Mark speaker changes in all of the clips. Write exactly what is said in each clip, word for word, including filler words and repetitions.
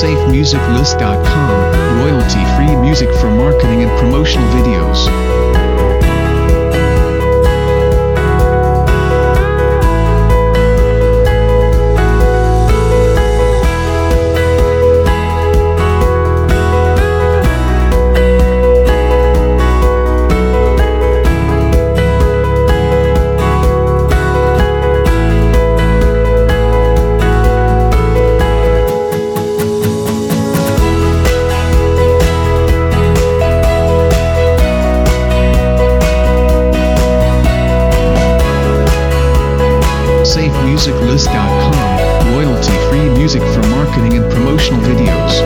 Speaker 1: safe music list dot com, royalty-free music for marketing and promotional videos. safe music list dot com, royalty-free music for marketing and promotional videos.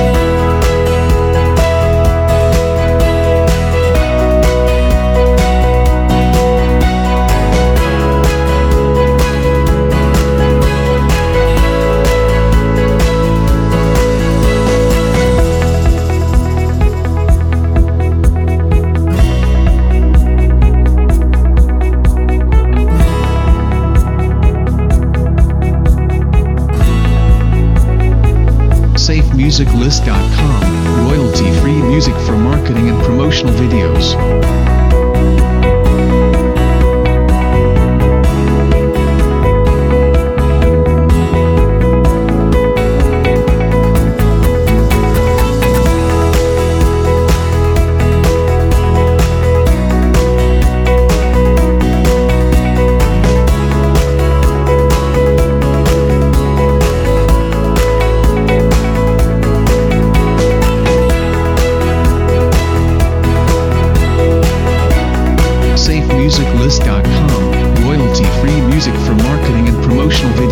Speaker 1: safe music list dot com, royalty-free music for marketing and promotional videos. safe music list dot com, royalty-free music for marketing and promotional videos.